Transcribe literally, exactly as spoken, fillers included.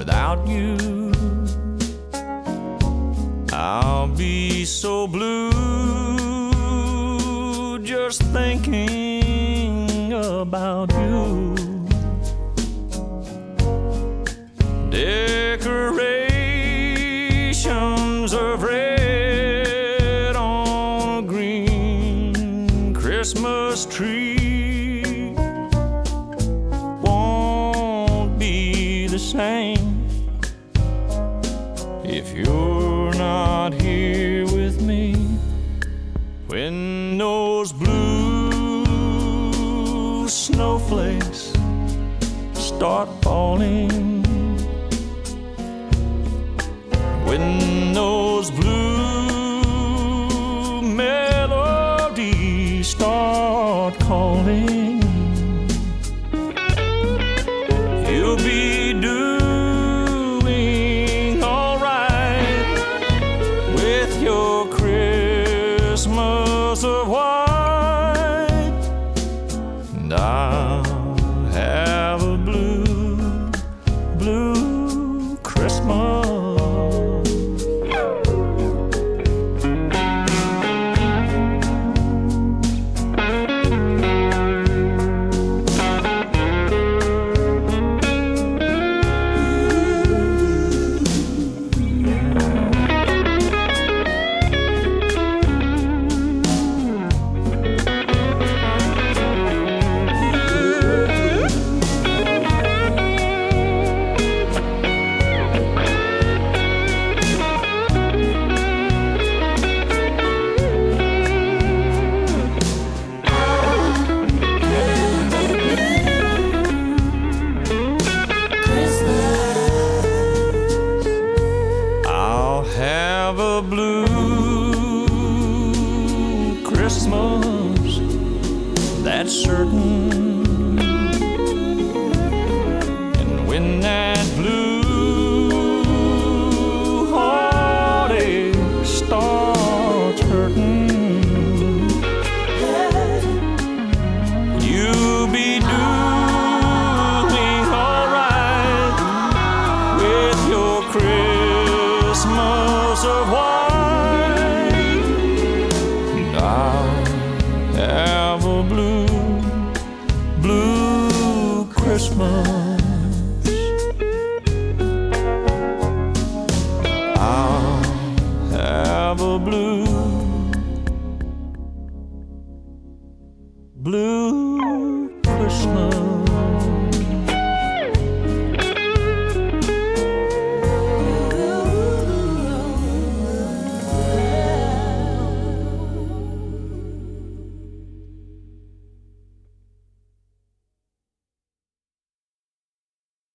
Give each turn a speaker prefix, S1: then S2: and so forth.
S1: without you. I'll be so blue just thinking about you. Decorations of red on a green Christmas tree won't be the same if you're not here with me. When those blue snowflakes start falling, when those blue melodies start calling, you'll be doing all right with your Christmas of white, and I'll have a blue, blue Christmas. Have a blue Christmas, that's certain. And when that